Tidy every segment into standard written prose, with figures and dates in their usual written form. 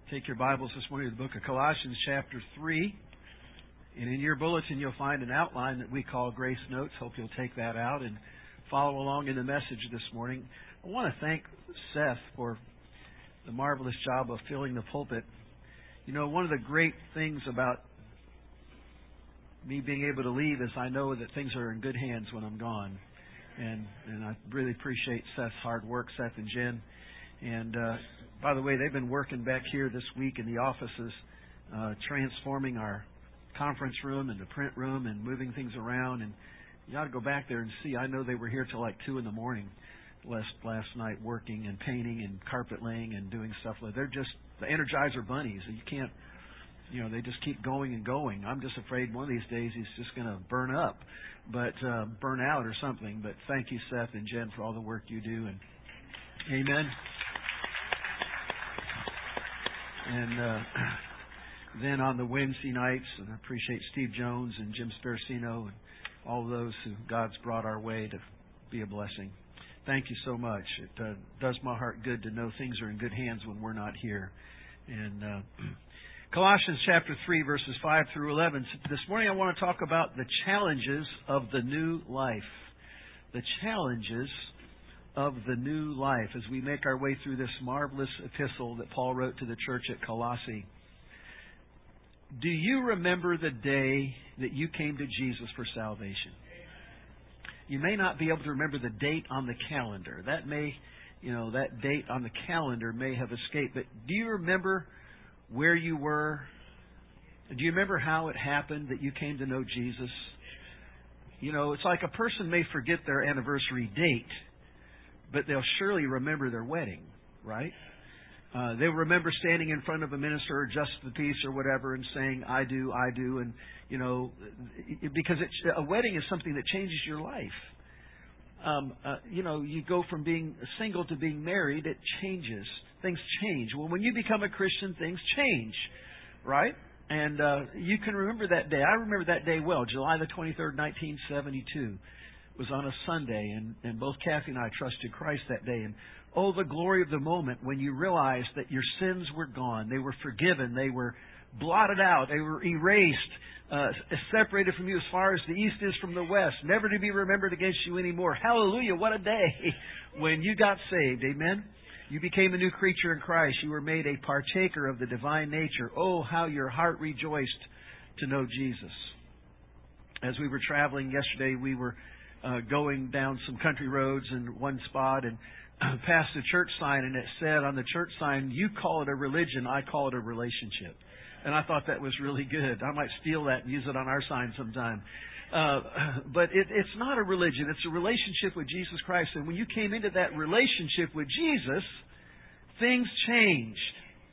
Take your Bibles this morning to the book of Colossians chapter 3. And in your bulletin you'll find an outline that we call Grace Notes. Hope you'll take that out and follow along in the message this morning. I want to thank Seth for the marvelous job of filling the pulpit. You know, one of the great things about me being able to leave is I know that things are in good hands when I'm gone. And I really appreciate Seth's hard work, Seth and Jen. And by the way, they've been working back here this week in the offices, transforming our conference room and the print room and moving things around. And you ought to go back there and see. I know they were here till like 2 a.m. last night working and painting and carpet laying and doing stuff. They're just the Energizer bunnies. You can't, they just keep going and going. I'm just afraid one of these days he's just going to burn up, burn out or something. But thank you, Seth and Jen, for all the work you do. And amen. And then on the Wednesday nights, and I appreciate Steve Jones and Jim Sparacino and all of those who God's brought our way to be a blessing. Thank you so much. It does my heart good to know things are in good hands when we're not here. And Colossians chapter 3, verses 5 through 11. This morning I want to talk about the challenges of the new life. The challenges of the new life as we make our way through this marvelous epistle that Paul wrote to the church at Colossae. Do you remember the day that you came to Jesus for salvation? You may not be able to remember the date on the calendar. That date on the calendar may have escaped. But do you remember where you were? Do you remember how it happened that you came to know Jesus? It's like a person may forget their anniversary date, but they'll surely remember their wedding, right? They'll remember standing in front of a minister or justice of the peace or whatever and saying, I do, and, because a wedding is something that changes your life. You go from being single to being married, it changes. Things change. Well, when you become a Christian, things change, right? And you can remember that day. I remember that day well, July the 23rd, 1972. Was on a Sunday, and both Kathy and I trusted Christ that day. And oh, the glory of the moment when you realized that your sins were gone. They were forgiven. They were blotted out. They were erased, separated from you as far as the east is from the west, never to be remembered against you anymore. Hallelujah, what a day when you got saved. Amen. You became a new creature in Christ. You were made a partaker of the divine nature. Oh, how your heart rejoiced to know Jesus. As we were traveling yesterday, we were going down some country roads in one spot and passed a church sign, and it said on the church sign, you call it a religion, I call it a relationship. And I thought that was really good. I might steal that and use it on our sign sometime. But it's not a religion. It's a relationship with Jesus Christ. And when you came into that relationship with Jesus, things changed.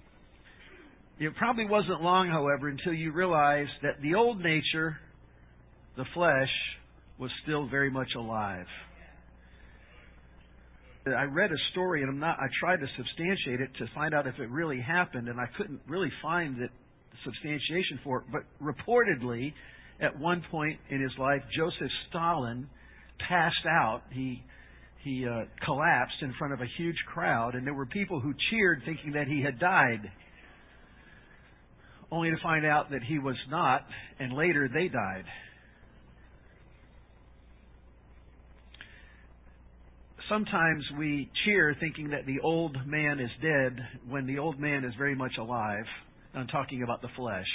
It probably wasn't long, however, until you realized that the old nature, the flesh, was still very much alive. I read a story, and I tried to substantiate it to find out if it really happened, and I couldn't really find the substantiation for it. But reportedly, at one point in his life, Joseph Stalin passed out. He collapsed in front of a huge crowd, and there were people who cheered thinking that he had died, only to find out that he was not, and later they died. Sometimes we cheer thinking that the old man is dead when the old man is very much alive. I'm talking about the flesh.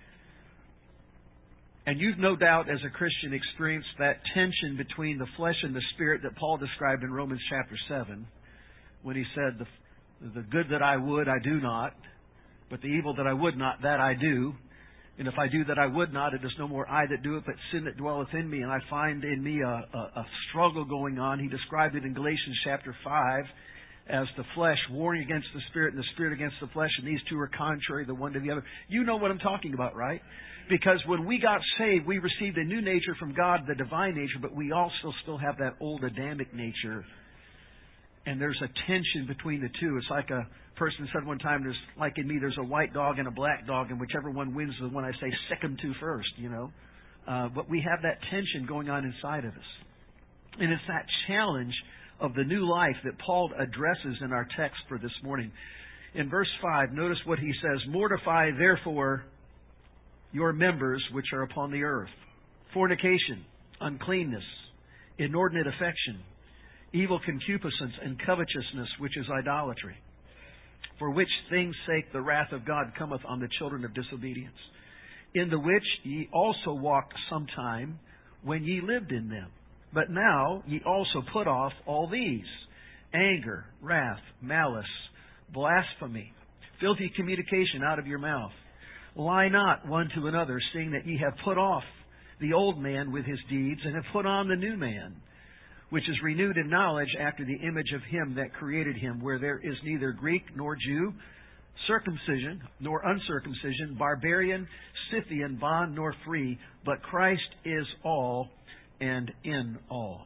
And you've no doubt as a Christian experienced that tension between the flesh and the spirit that Paul described in Romans chapter 7 when he said, the good that I would, I do not, but the evil that I would not, that I do. And if I do that I would not, it is no more I that do it, but sin that dwelleth in me. And I find in me a struggle going on. He described it in Galatians chapter 5 as the flesh warring against the spirit and the spirit against the flesh. And these two are contrary the one to the other. You know what I'm talking about, right? Because when we got saved, we received a new nature from God, the divine nature, but we also still have that old Adamic nature. And there's a tension between the two. It's like a person said one time, there's a white dog and a black dog, and whichever one wins is the one I say sick 'em to first, But we have that tension going on inside of us. And it's that challenge of the new life that Paul addresses in our text for this morning. In verse 5, notice what he says. Mortify, therefore, your members which are upon the earth. Fornication, uncleanness, inordinate affection, evil concupiscence, and covetousness, which is idolatry. For which things' sake the wrath of God cometh on the children of disobedience, in the which ye also walked sometime when ye lived in them. But now ye also put off all these: anger, wrath, malice, blasphemy, filthy communication out of your mouth. Lie not one to another, seeing that ye have put off the old man with his deeds, and have put on the new man, which is renewed in knowledge after the image of him that created him, where there is neither Greek nor Jew, circumcision nor uncircumcision, barbarian, Scythian, bond nor free, but Christ is all and in all.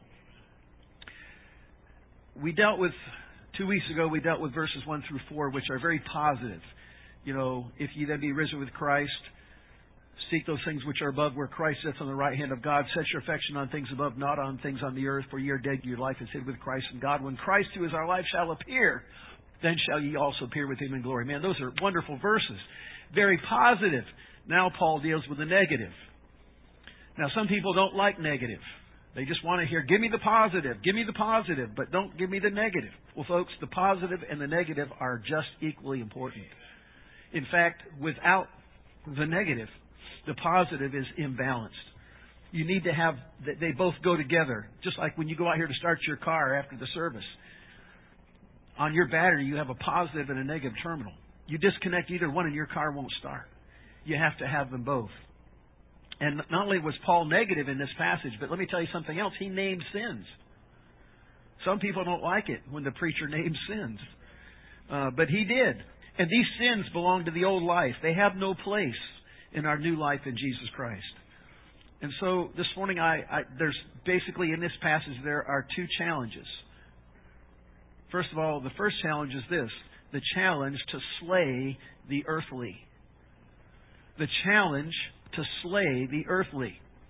We dealt with, 2 weeks ago, we dealt with verses 1 through 4, which are very positive. You know, if ye then be risen with Christ, seek those things which are above, where Christ sits on the right hand of God. Set your affection on things above, not on things on the earth, for ye are dead, your life is hid with Christ in God. When Christ, who is our life, shall appear, then shall ye also appear with him in glory. Man, those are wonderful verses. Very positive. Now Paul deals with the negative. Now, some people don't like negative. They just want to hear, give me the positive, but don't give me the negative. Well, folks, the positive and the negative are just equally important. In fact, without the negative, the positive is imbalanced. You need to have, they both go together. Just like when you go out here to start your car after the service. On your battery, you have a positive and a negative terminal. You disconnect either one and your car won't start. You have to have them both. And not only was Paul negative in this passage, but let me tell you something else. He named sins. Some people don't like it when the preacher names sins. But he did. And these sins belong to the old life. They have no place in our new life in Jesus Christ. And so this morning, there's basically in this passage there are two challenges. First of all, the first challenge is this: the challenge to slay the earthly. The challenge to slay the earthly.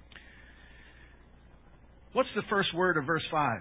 What's the first word of verse 5?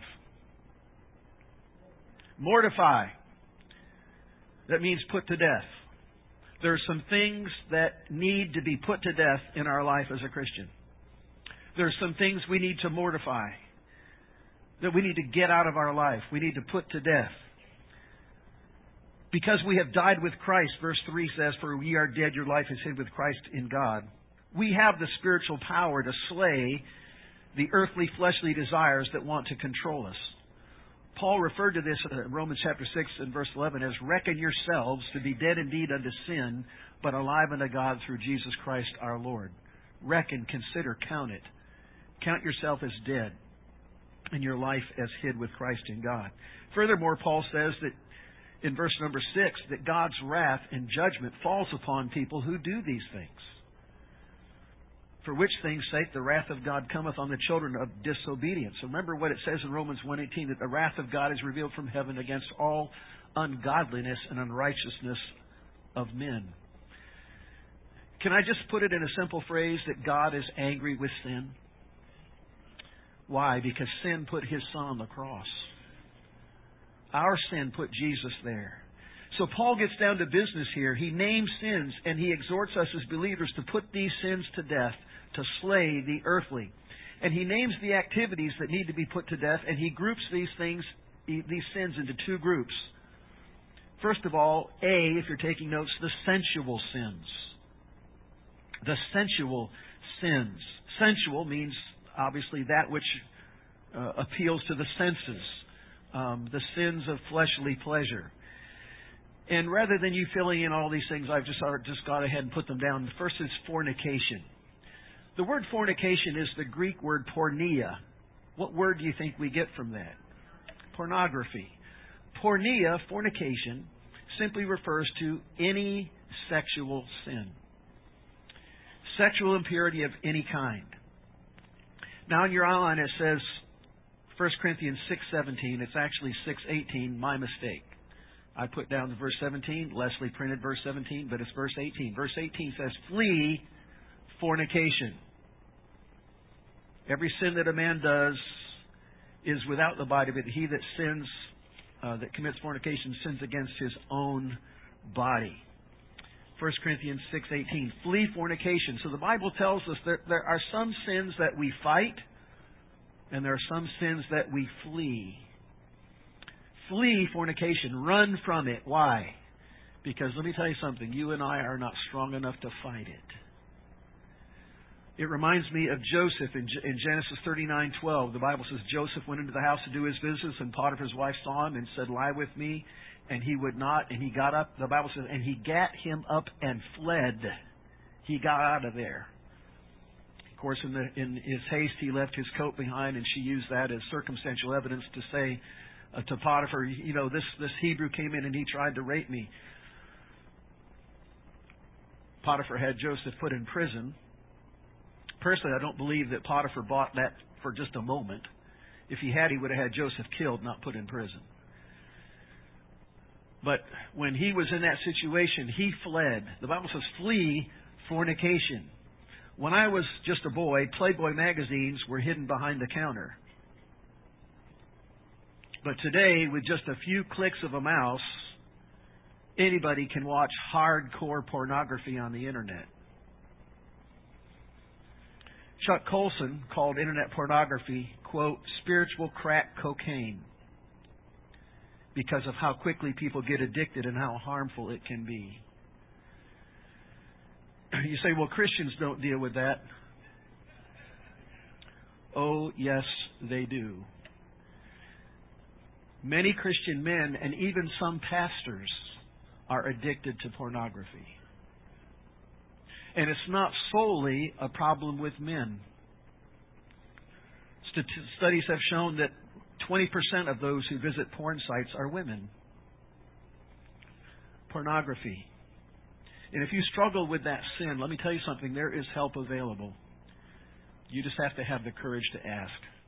Mortify. That means put to death. There are some things that need to be put to death in our life as a Christian. There are some things we need to mortify, that we need to get out of our life. We need to put to death. Because we have died with Christ, verse 3 says, for ye are dead, your life is hid with Christ in God. We have the spiritual power to slay the earthly, fleshly desires that want to control us. Paul referred to this in Romans chapter 6 and verse 11 as, reckon yourselves to be dead indeed unto sin, but alive unto God through Jesus Christ our Lord. Reckon, consider, count it. Count yourself as dead and your life as hid with Christ in God. Furthermore, Paul says that in verse number 6 that God's wrath and judgment falls upon people who do these things. For which things' sake the wrath of God cometh on the children of disobedience. So remember what it says in Romans 1:18, that the wrath of God is revealed from heaven against all ungodliness and unrighteousness of men. Can I just put it in a simple phrase that God is angry with sin? Why? Because sin put His Son on the cross. Our sin put Jesus there. So Paul gets down to business here. He names sins and he exhorts us as believers to put these sins to death, to slay the earthly. And he names the activities that need to be put to death, and he groups these things, these sins, into two groups. First of all, if you're taking notes, the sensual sins. The sensual sins. Sensual means obviously that which appeals to the senses. The sins of fleshly pleasure. And rather than you filling in all these things, I've just gone ahead and put them down. The first is fornication. The word fornication is the Greek word porneia. What word do you think we get from that? Pornography. Porneia, fornication, simply refers to any sexual sin. Sexual impurity of any kind. Now in your outline it says 1 Corinthians 6:17. It's actually 6:18. My mistake. I put down the verse 17. Leslie printed verse 17, but it's verse 18. Verse 18 says, flee fornication. Every sin that a man does is without the body of it. He that sins, that commits fornication, sins against his own body. 1 Corinthians 6:18, flee fornication. So the Bible tells us there are some sins that we fight, and there are some sins that we flee. Flee fornication. Run from it. Why? Because let me tell you something. You and I are not strong enough to fight it. It reminds me of Joseph in Genesis 39:12. The Bible says Joseph went into the house to do his business, and Potiphar's wife saw him and said, lie with me. And he would not, and he got up. The Bible says, and he gat him up and fled. He got out of there. Of course, in his haste, he left his coat behind, and she used that as circumstantial evidence to say to Potiphar, this Hebrew came in and he tried to rape me. Potiphar had Joseph put in prison. Personally, I don't believe that Potiphar bought that for just a moment. If he had, he would have had Joseph killed, not put in prison. But when he was in that situation, he fled. The Bible says, flee fornication. When I was just a boy, Playboy magazines were hidden behind the counter. But today, with just a few clicks of a mouse, anybody can watch hardcore pornography on the Internet. Chuck Colson called Internet pornography, quote, spiritual crack cocaine, because of how quickly people get addicted and how harmful it can be. You say, well, Christians don't deal with that. Oh, yes, they do. Many Christian men and even some pastors are addicted to pornography. And it's not solely a problem with men. Studies have shown that 20% of those who visit porn sites are women. Pornography. And if you struggle with that sin, let me tell you something, there is help available. You just have to have the courage to ask.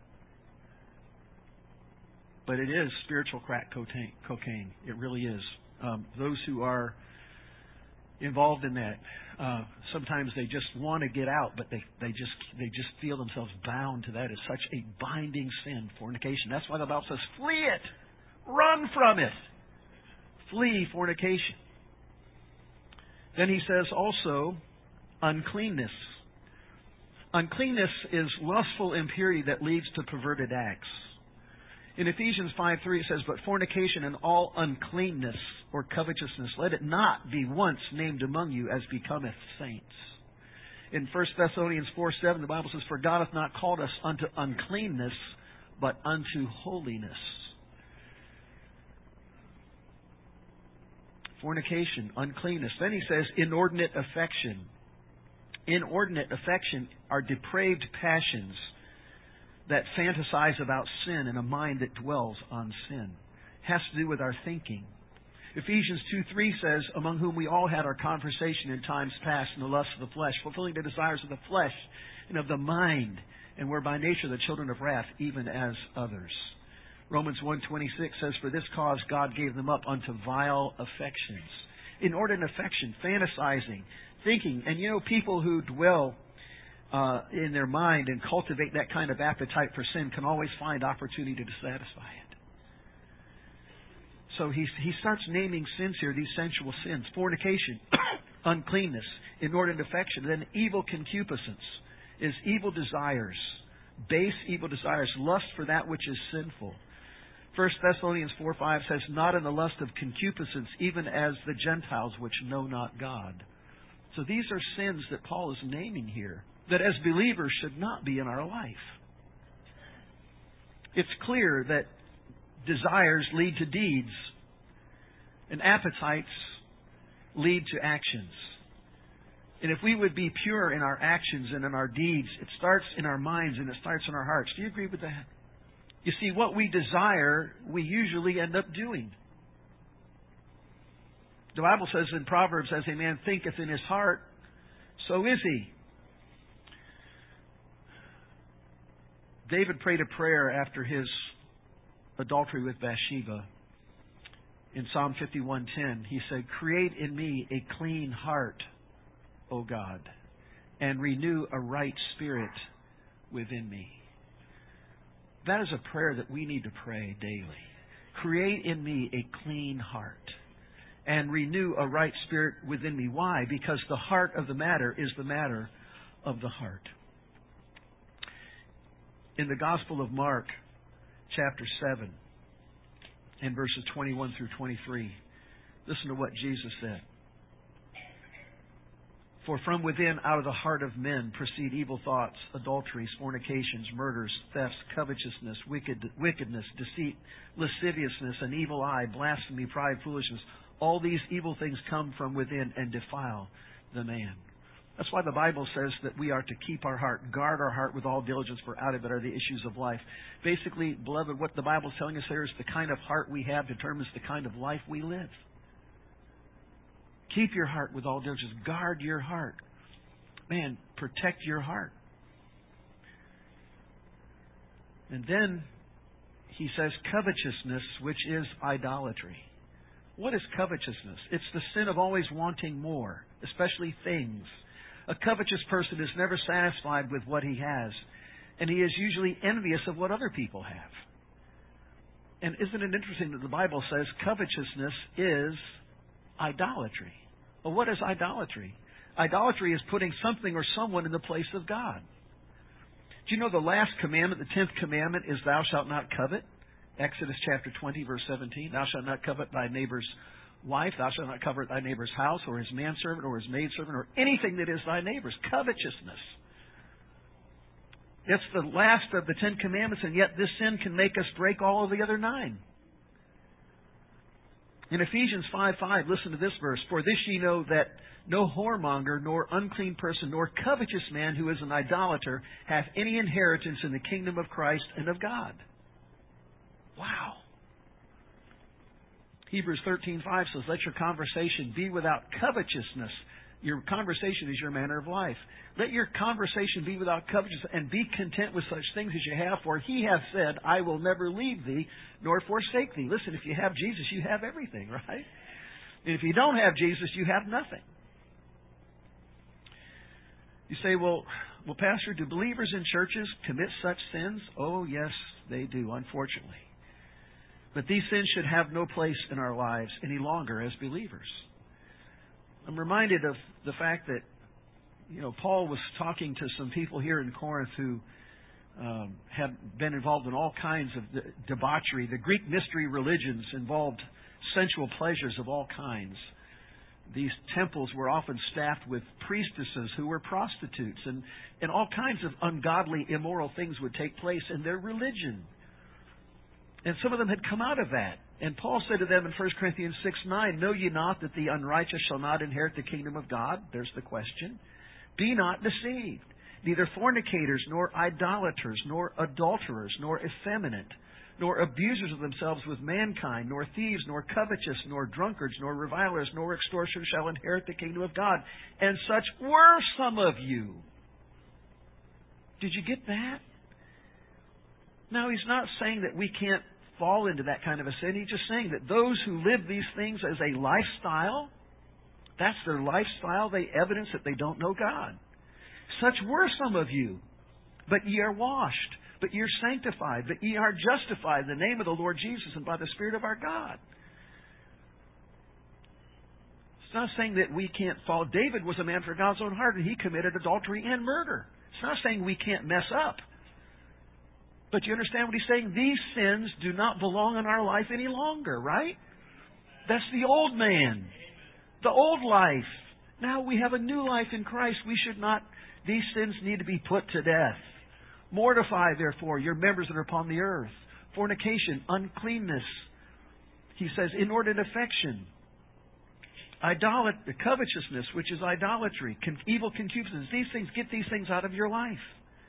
But it is spiritual crack cocaine. It really is. Those who are involved in that, sometimes they just want to get out, but they just feel themselves bound to that. It's such a binding sin, fornication. That's why the Bible says, flee it. Run from it. Flee fornication. Then he says also, uncleanness. Uncleanness is lustful impurity that leads to perverted acts. In Ephesians 5:3 it says, but fornication and all uncleanness or covetousness, let it not be once named among you as becometh saints. In 1 Thessalonians 4:7 the Bible says, for God hath not called us unto uncleanness, but unto holiness. Fornication, uncleanness. Then he says, inordinate affection. Inordinate affection are depraved passions that fantasize about sin in a mind that dwells on sin. It has to do with our thinking. Ephesians 2:3 says, among whom we all had our conversation in times past in the lust of the flesh, fulfilling the desires of the flesh and of the mind, and were by nature the children of wrath, even as others. Romans 1:26 says, for this cause God gave them up unto vile affections. Inordinate affection, fantasizing, thinking. And people who dwell in their mind and cultivate that kind of appetite for sin can always find opportunity to satisfy it. So he starts naming sins here, these sensual sins. Fornication, uncleanness, inordinate affection. Then evil concupiscence is evil desires, base evil desires, lust for that which is sinful. 1 Thessalonians 4:5 says, not in the lust of concupiscence, even as the Gentiles which know not God. So these are sins that Paul is naming here, that as believers should not be in our life. It's clear that desires lead to deeds, and appetites lead to actions. And if we would be pure in our actions and in our deeds, it starts in our minds and it starts in our hearts. Do you agree with that? You see, what we desire, we usually end up doing. The Bible says in Proverbs, as a man thinketh in his heart, so is he. David prayed a prayer after his adultery with Bathsheba. In Psalm 51:10, he said, create in me a clean heart, O God, and renew a right spirit within me. That is a prayer that we need to pray daily. Create in me a clean heart and renew a right spirit within me. Why? Because the heart of the matter is the matter of the heart. In the Gospel of Mark, chapter 7, and verses 21 through 23, listen to what Jesus said. For from within, out of the heart of men, proceed evil thoughts, adulteries, fornications, murders, thefts, covetousness, wickedness, deceit, lasciviousness, an evil eye, blasphemy, pride, foolishness. All these evil things come from within and defile the man. That's why the Bible says that we are to keep our heart, guard our heart with all diligence, for out of it are the issues of life. Basically, beloved, what the Bible is telling us there is the kind of heart we have determines the kind of life we live. Keep your heart with all diligence. Guard your heart. Man, protect your heart. And then he says covetousness, which is idolatry. What is covetousness? It's the sin of always wanting more, especially things. A covetous person is never satisfied with what he has, and he is usually envious of what other people have. And isn't it interesting that the Bible says covetousness is idolatry? Well, what is idolatry? Idolatry is putting something or someone in the place of God. Do you know the last commandment, the 10th commandment, is thou shalt not covet? Exodus chapter 20, verse 17. Thou shalt not covet thy neighbor's wife. Thou shalt not covet thy neighbor's house, or his manservant, or his maidservant, or anything that is thy neighbor's. Covetousness. It's the last of the 10 commandments, and yet this sin can make us break all of the other 9. In Ephesians 5:5, listen to this verse. For this ye know that no whoremonger, nor unclean person, nor covetous man who is an idolater hath any inheritance in the kingdom of Christ and of God. Wow. Hebrews 13:5 says, let your conversation be without covetousness. Your conversation is your manner of life. Let your conversation be without covetousness, and be content with such things as you have, for he hath said, I will never leave thee nor forsake thee. Listen, if you have Jesus, you have everything, right? And if you don't have Jesus, you have nothing. You say, well, Pastor, do believers in churches commit such sins? Oh, yes, they do, unfortunately. But these sins should have no place in our lives any longer as believers. I'm reminded of the fact that, Paul was talking to some people here in Corinth who had been involved in all kinds of debauchery. The Greek mystery religions involved sensual pleasures of all kinds. These temples were often staffed with priestesses who were prostitutes, and all kinds of ungodly, immoral things would take place in their religion. And some of them had come out of that. And Paul said to them in 1 Corinthians 6:9, know ye not that the unrighteous shall not inherit the kingdom of God? There's the question. Be not deceived. Neither fornicators, nor idolaters, nor adulterers, nor effeminate, nor abusers of themselves with mankind, nor thieves, nor covetous, nor drunkards, nor revilers, nor extortioners shall inherit the kingdom of God. And such were some of you. Did you get that? Now, he's not saying that we can't fall into that kind of a sin. He's just saying that those who live these things as a lifestyle, that's their lifestyle, they evidence that they don't know God. Such were some of you, but ye are washed, but ye are sanctified, but ye are justified in the name of the Lord Jesus and by the Spirit of our God. It's not saying that we can't fall. David was a man for God's own heart, and he committed adultery and murder. It's not saying we can't mess up. But you understand what he's saying? These sins do not belong in our life any longer, right? That's the old man. The old life. Now we have a new life in Christ. These sins need to be put to death. Mortify, therefore, your members that are upon the earth. Fornication, uncleanness. He says, inordinate affection. Covetousness, which is idolatry. Evil concupiscence. Get these things out of your life.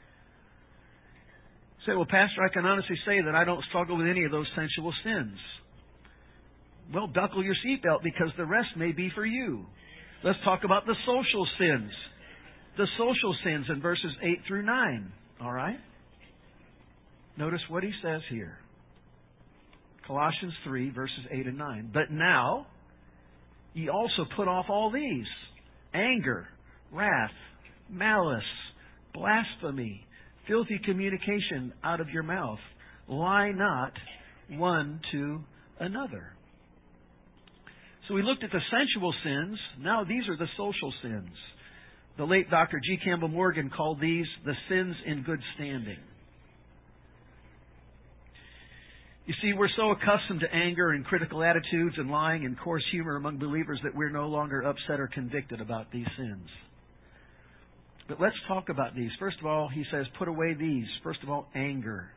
Say, well, Pastor, I can honestly say that I don't struggle with any of those sensual sins. Well, buckle your seatbelt, because the rest may be for you. Let's talk about the social sins. The social sins in verses 8 through 9. All right? Notice what he says here. Colossians 3, verses 8 and 9. But now, ye also put off all these: anger, wrath, malice, blasphemy, filthy communication out of your mouth. Lie not one to another. So we looked at the sensual sins. Now these are the social sins. The late Dr. G. Campbell Morgan called these the sins in good standing. You see, we're so accustomed to anger and critical attitudes and lying and coarse humor among believers that we're no longer upset or convicted about these sins. But let's talk about these. First of all, he says, put away these. First of all, anger.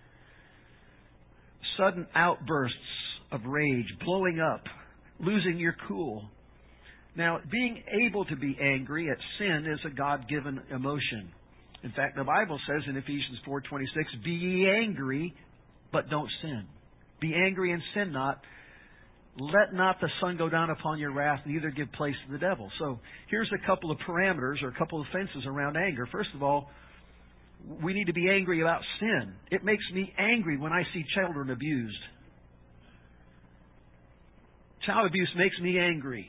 Sudden outbursts of rage, blowing up, losing your cool. Now, being able to be angry at sin is a God-given emotion. In fact, the Bible says in Ephesians 4:26, be ye angry, but don't sin. Be angry and sin not. Let not the sun go down upon your wrath, neither give place to the devil. So here's a couple of parameters or a couple of fences around anger. First of all, we need to be angry about sin. It makes me angry when I see children abused. Child abuse makes me angry.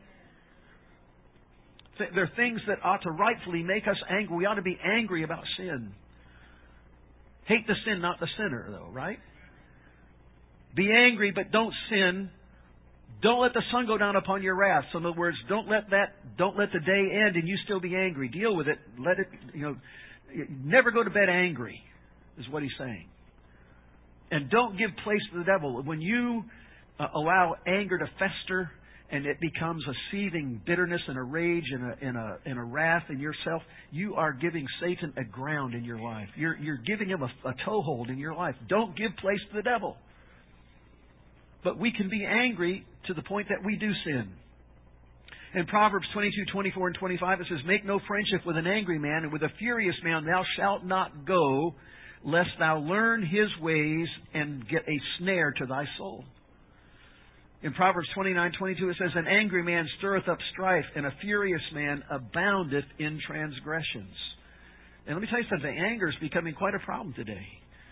There are things that ought to rightfully make us angry. We ought to be angry about sin. Hate the sin, not the sinner, though, right? Be angry, but don't sin. Don't let the sun go down upon your wrath. So in other words, don't let the day end and you still be angry. Deal with it. Let it, never go to bed angry, is what he's saying. And don't give place to the devil. When you allow anger to fester and it becomes a seething bitterness and a rage and a wrath in yourself, you are giving Satan a ground in your life. You're giving him a toehold in your life. Don't give place to the devil. But we can be angry to the point that we do sin. In Proverbs 22:24 and 25, it says, make no friendship with an angry man, and with a furious man thou shalt not go, lest thou learn his ways and get a snare to thy soul. In Proverbs 29:22, it says, an angry man stirreth up strife, and a furious man aboundeth in transgressions. And let me tell you something, anger is becoming quite a problem today.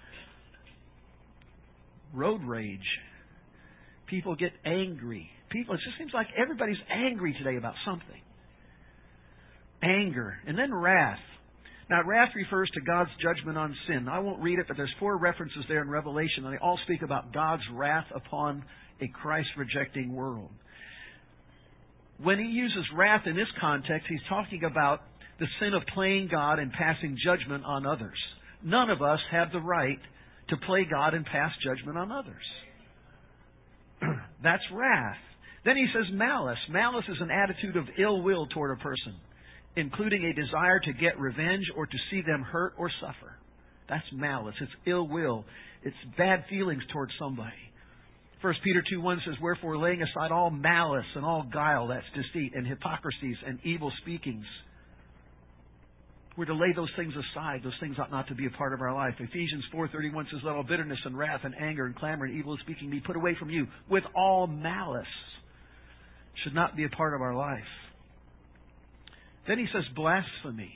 Road rage. People get angry. It just seems like everybody's angry today about something. Anger. And then wrath. Now, wrath refers to God's judgment on sin. I won't read it, but there's 4 references there in Revelation, and they all speak about God's wrath upon a Christ-rejecting world. When he uses wrath in this context, he's talking about the sin of playing God and passing judgment on others. None of us have the right to play God and pass judgment on others. That's wrath. Then he says malice. Malice is an attitude of ill will toward a person, including a desire to get revenge or to see them hurt or suffer. That's malice. It's ill will. It's bad feelings towards somebody. 1 Peter 2:1 says, wherefore laying aside all malice and all guile, that's deceit, and hypocrisies and evil speakings. We're to lay those things aside. Those things ought not to be a part of our life. Ephesians 4:31 says, let all bitterness and wrath and anger and clamor and evil speaking be put away from you with all malice. Should not be a part of our life. Then he says blasphemy.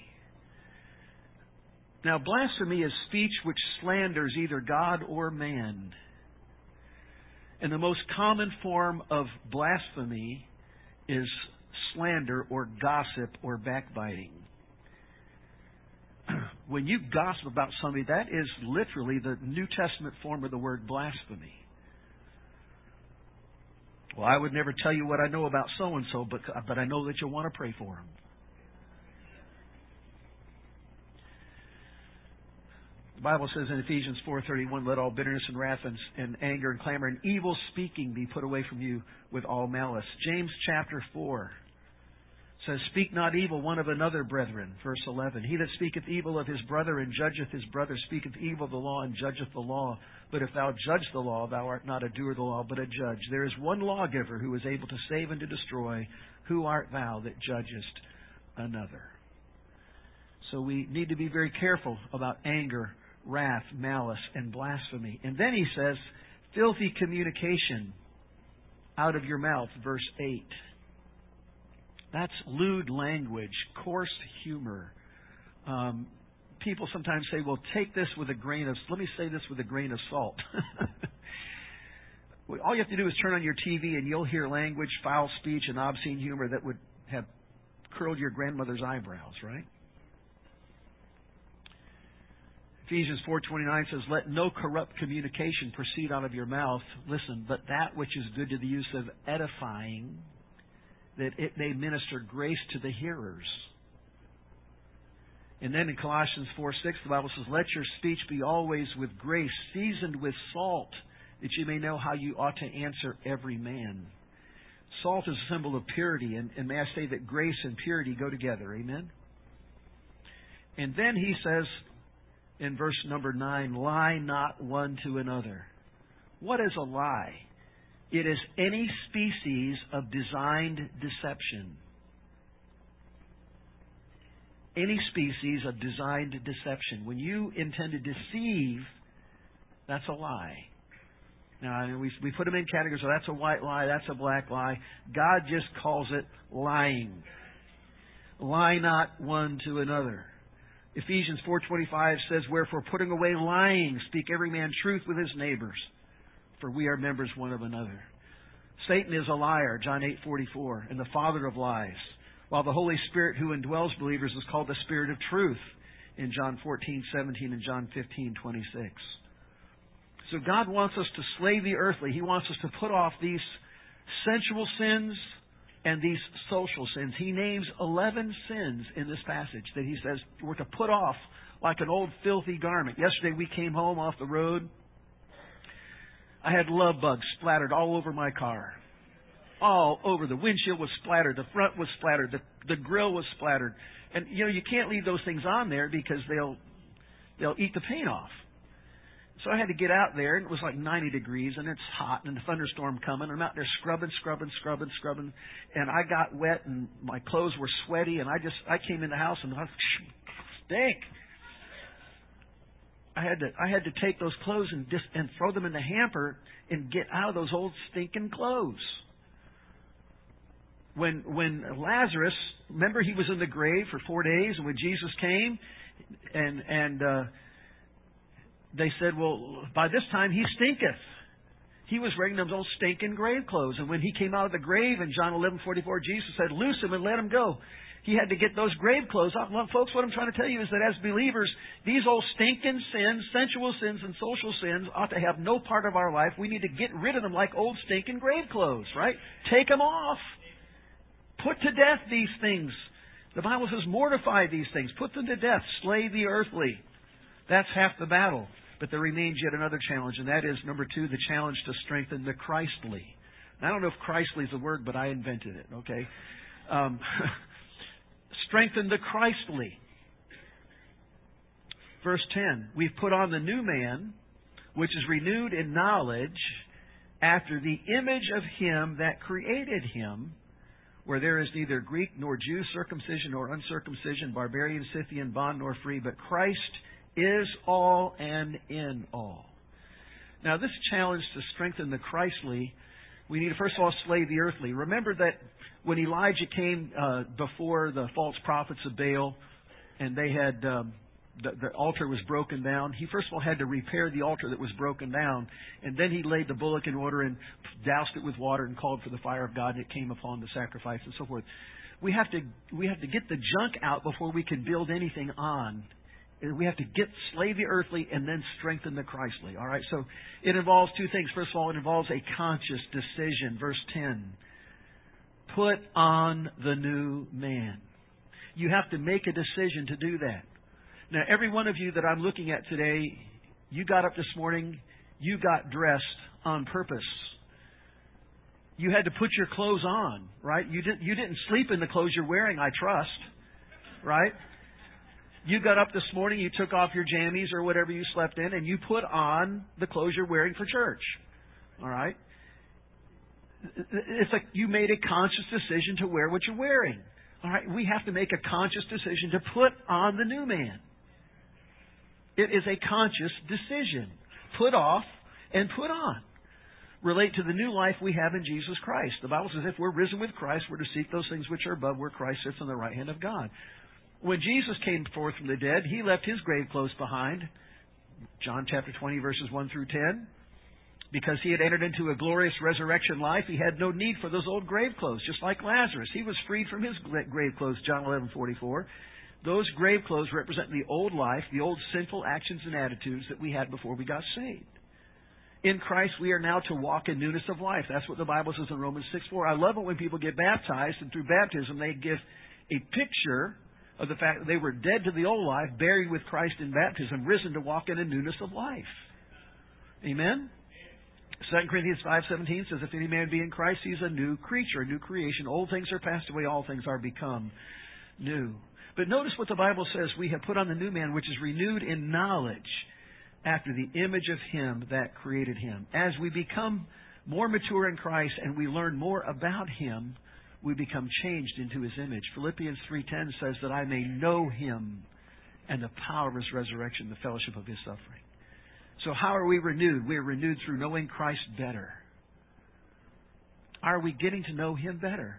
Now, blasphemy is speech which slanders either God or man. And the most common form of blasphemy is slander or gossip or backbiting. When you gossip about somebody, that is literally the New Testament form of the word blasphemy. Well, I would never tell you what I know about so-and-so, but I know that you'll want to pray for him. The Bible says in Ephesians 4:31, let all bitterness and wrath and anger and clamor and evil speaking be put away from you with all malice. James chapter 4 says, speak not evil one of another, brethren. Verse 11, he that speaketh evil of his brother and judgeth his brother speaketh evil of the law and judgeth the law. But if thou judge the law, thou art not a doer of the law, but a judge. There is one lawgiver who is able to save and to destroy. Who art thou that judgest another? So we need to be very careful about anger, wrath, malice, and blasphemy. And then he says, filthy communication out of your mouth, verse 8. That's lewd language, coarse humor. People sometimes say, well, take this with a grain of, let me say this with a grain of salt. All you have to do is turn on your TV and you'll hear language, foul speech, and obscene humor that would have curled your grandmother's eyebrows, right? If Ephesians 4:29 says, "Let no corrupt communication proceed out of your mouth." Listen, but that which is good to the use of edifying, that it may minister grace to the hearers. And then in Colossians 4:6, the Bible says, "Let your speech be always with grace, seasoned with salt, that you may know how you ought to answer every man." Salt is a symbol of purity, and may I say that grace and purity go together. Amen? And then he says in verse number 9, "Lie not one to another." What is a lie? It is any species of designed deception. Any species of designed deception. When you intend to deceive, that's a lie. Now, I mean, we put them in categories. So that's a white lie, that's a black lie. God just calls it lying. Lie not one to another. Ephesians 4:25 says, "Wherefore, putting away lying, speak every man truth with his neighbors, for we are members one of another." Satan is a liar, John 8:44, and the father of lies, while the Holy Spirit who indwells believers is called the Spirit of truth in John 14:17 and John 15:26. So God wants us to slay the earthly. He wants us to put off these sensual sins and these social sins. He names 11 sins in this passage that he says we're to put off like an old filthy garment. Yesterday we came home off the road. I had love bugs splattered all over my car. All over. The windshield was splattered. The front was splattered. The grill was splattered. And, you can't leave those things on there because they'll eat the paint off. So I had to get out there, and it was like 90 degrees, and it's hot, and the thunderstorm coming. I'm out there scrubbing, and I got wet, and my clothes were sweaty, and I came in the house, and I stink. I had to take those clothes and throw them in the hamper and get out of those old stinking clothes. When Lazarus, remember he was in the grave for 4 days, and when Jesus came, and they said, "Well, by this time he stinketh." He was wearing those old stinking grave clothes. And when he came out of the grave in John 11:44, Jesus said, "Loose him and let him go." He had to get those grave clothes off. Well, folks, what I'm trying to tell you is that as believers, these old stinking sins, sensual sins and social sins ought to have no part of our life. We need to get rid of them like old stinking grave clothes, right? Take them off. Put to death these things. The Bible says mortify these things. Put them to death. Slay the earthly. That's half the battle. But there remains yet another challenge, and that is, number 2, the challenge to strengthen the Christly. And I don't know if Christly is a word, but I invented it, okay? Strengthen the Christly. Verse 10, "We've put on the new man, which is renewed in knowledge after the image of him that created him, where there is neither Greek nor Jew, circumcision nor uncircumcision, barbarian, Scythian, bond nor free, but Christ is all and in all." Now, this challenge to strengthen the Christly, we need to first of all slay the earthly. Remember that when Elijah came before the false prophets of Baal, and they had the altar was broken down, he first of all had to repair the altar that was broken down, and then he laid the bullock in order and doused it with water and called for the fire of God, and it came upon the sacrifice and so forth. We have to get the junk out before we can build anything on. We have to slay the earthly and then strengthen the Christly. All right, so it involves 2 things. First of all, it involves a conscious decision. Verse 10, "Put on the new man." You have to make a decision to do that. Now, every one of you that I'm looking at today, you got up this morning, you got dressed on purpose. You had to put your clothes on, right? You didn't sleep in the clothes you're wearing, I trust, right? You got up this morning, you took off your jammies or whatever you slept in, and you put on the clothes you're wearing for church. All right? It's like you made a conscious decision to wear what you're wearing. All right? We have to make a conscious decision to put on the new man. It is a conscious decision. Put off and put on. Relate to the new life we have in Jesus Christ. The Bible says if we're risen with Christ, we're to seek those things which are above, where Christ sits on the right hand of God. When Jesus came forth from the dead, he left his grave clothes behind. John chapter 20, verses 1 through 10. Because he had entered into a glorious resurrection life, he had no need for those old grave clothes, just like Lazarus. He was freed from his grave clothes, John 11:44. Those grave clothes represent the old life, the old sinful actions and attitudes that we had before we got saved. In Christ, we are now to walk in newness of life. That's what the Bible says in Romans 6:4. I love it when people get baptized, and through baptism they give a picture of the fact that they were dead to the old life, buried with Christ in baptism, risen to walk in a newness of life. Amen? 2 Corinthians 5:17 says, if any man be in Christ, he's a new creature, a new creation. Old things are passed away, all things are become new. But notice what the Bible says. We have put on the new man, which is renewed in knowledge after the image of Him that created him. As we become more mature in Christ and we learn more about Him, we become changed into His image. Philippians 3:10 says that I may know Him and the power of His resurrection, the fellowship of His suffering. So how are we renewed? We are renewed through knowing Christ better. Are we getting to know Him better?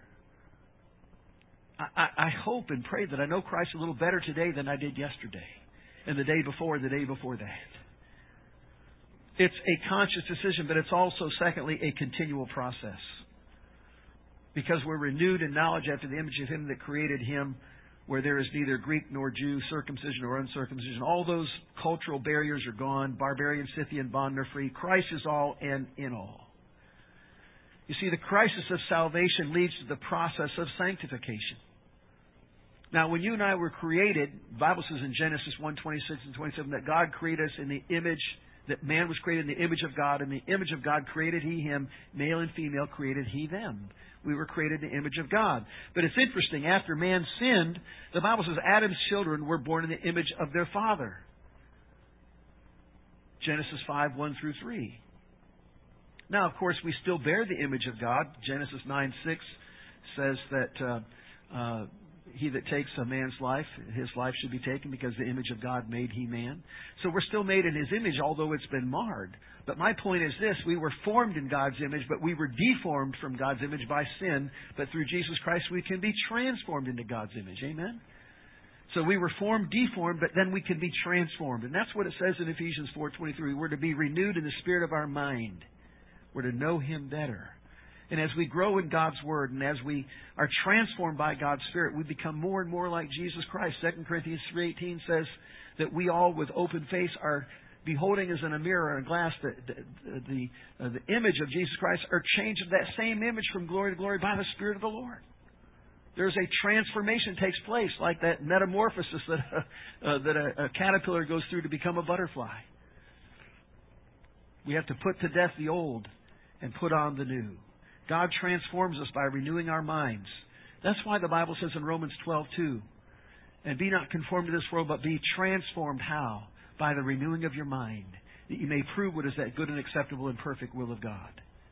I hope and pray that I know Christ a little better today than I did yesterday, and the day before that. It's a conscious decision, but it's also, secondly, a continual process. Because we're renewed in knowledge after the image of Him that created Him, where there is neither Greek nor Jew, circumcision or uncircumcision. All those cultural barriers are gone. Barbarian, Scythian, bond nor free. Christ is all and in all. You see, the crisis of salvation leads to the process of sanctification. Now, when you and I were created, the Bible says in Genesis 1:26 and 27 that God created us in the image, that man was created in the image of God. In the image of God created He him, male and female created He them. We were created in the image of God. But it's interesting, after man sinned, the Bible says Adam's children were born in the image of their father. Genesis 5:1 through 3. Now, of course, we still bear the image of God. Genesis 9:6 says that he that takes a man's life, his life should be taken, because the image of God made he man. So we're still made in His image, although it's been marred. But my point is this: we were formed in God's image, but we were deformed from God's image by sin. But through Jesus Christ, we can be transformed into God's image. Amen? So we were formed, deformed, but then we can be transformed. And that's what it says in Ephesians 4:23. We're to be renewed in the spirit of our mind. We're to know Him better. And as we grow in God's Word and as we are transformed by God's Spirit, we become more and more like Jesus Christ. 2 Corinthians 3:18 says that we all with open face are beholding as in a mirror and a glass the image of Jesus Christ, are changed to that same image from glory to glory by the Spirit of the Lord. There's a transformation takes place, like that metamorphosis that a caterpillar goes through to become a butterfly. We have to put to death the old and put on the new. God transforms us by renewing our minds. That's why the Bible says in Romans 12:2, and be not conformed to this world, but be transformed. How? By the renewing of your mind, that you may prove what is that good and acceptable and perfect will of God.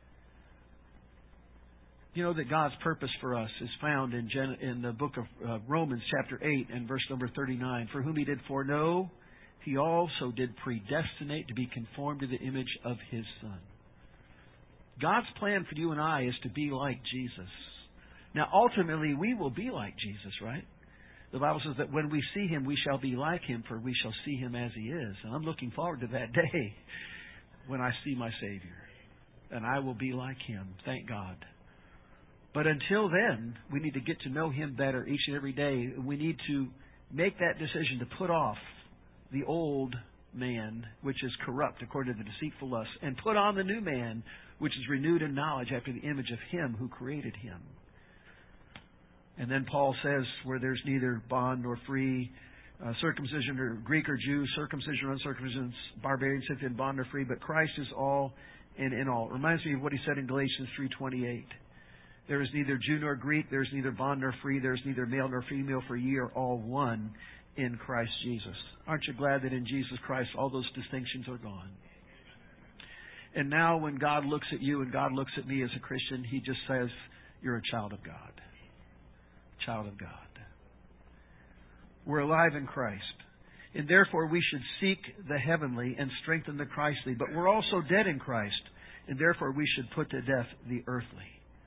You know that God's purpose for us is found in the book of Romans chapter 8 and verse number 39. For whom He did foreknow, He also did predestinate to be conformed to the image of His Son. God's plan for you and I is to be like Jesus. Now, ultimately, we will be like Jesus, right? The Bible says that when we see Him, we shall be like Him, for we shall see Him as He is. And I'm looking forward to that day when I see my Savior. And I will be like Him. Thank God. But until then, we need to get to know Him better each and every day. We need to make that decision to put off the old man, which is corrupt according to the deceitful lust, and put on the new man, which is renewed in knowledge after the image of Him who created him. And then Paul says, where there's neither bond nor free, circumcision or Greek or Jew, circumcision or uncircumcision, barbarian, Scythian, bond or free, but Christ is all and in all. It reminds me of what he said in Galatians 3:28. There is neither Jew nor Greek, there is neither bond nor free, there is neither male nor female, for ye are all one in Christ Jesus. Aren't you glad that in Jesus Christ all those distinctions are gone? And now when God looks at you and God looks at me as a Christian, He just says, you're a child of God. Child of God. We're alive in Christ. And therefore we should seek the heavenly and strengthen the Christly. But we're also dead in Christ. And therefore we should put to death the earthly.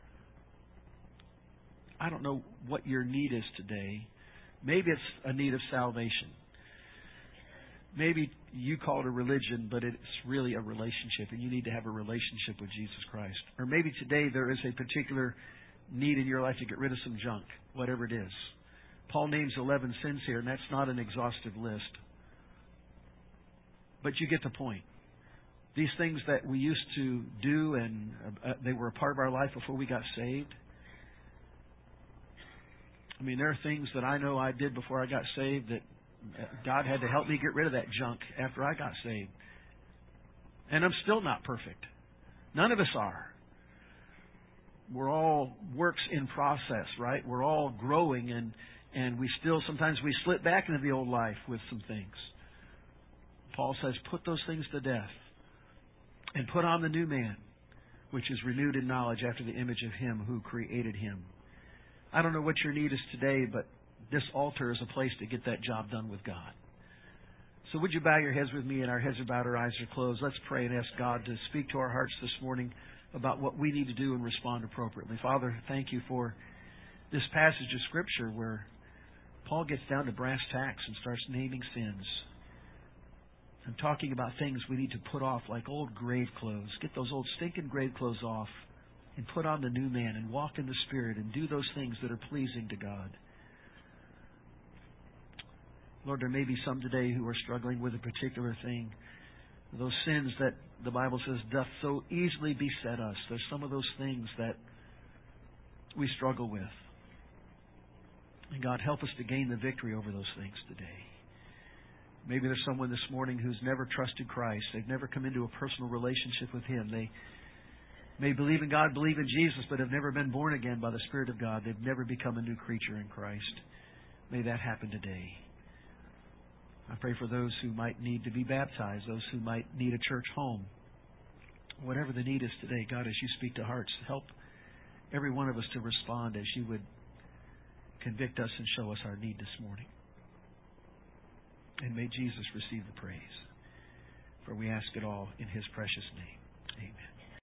I don't know what your need is today. Maybe it's a need of salvation. Maybe you call it a religion, but it's really a relationship, and you need to have a relationship with Jesus Christ. Or maybe today there is a particular need in your life to get rid of some junk, whatever it is. Paul names 11 sins here, and that's not an exhaustive list. But you get the point. These things that we used to do, and they were a part of our life before we got saved. I mean, there are things that I know I did before I got saved that God had to help me get rid of that junk after I got saved. And I'm still not perfect. None of us are. We're all works in process, right? We're all growing, and we still, sometimes we slip back into the old life with some things. Paul says, put those things to death and put on the new man, which is renewed in knowledge after the image of Him who created him. I don't know what your need is today, but this altar is a place to get that job done with God. So would you bow your heads with me, and our heads are bowed, our eyes are closed. Let's pray and ask God to speak to our hearts this morning about what we need to do and respond appropriately. Father, thank you for this passage of Scripture where Paul gets down to brass tacks and starts naming sins. I'm talking about things we need to put off like old grave clothes. Get those old stinking grave clothes off and put on the new man and walk in the Spirit and do those things that are pleasing to God. Lord, there may be some today who are struggling with a particular thing. Those sins that the Bible says doth so easily beset us. There's some of those things that we struggle with. And God, help us to gain the victory over those things today. Maybe there's someone this morning who's never trusted Christ. They've never come into a personal relationship with Him. They may believe in God, believe in Jesus, but have never been born again by the Spirit of God. They've never become a new creature in Christ. May that happen today. I pray for those who might need to be baptized, those who might need a church home. Whatever the need is today, God, as you speak to hearts, help every one of us to respond as you would convict us and show us our need this morning. And may Jesus receive the praise. For we ask it all in His precious name. Amen.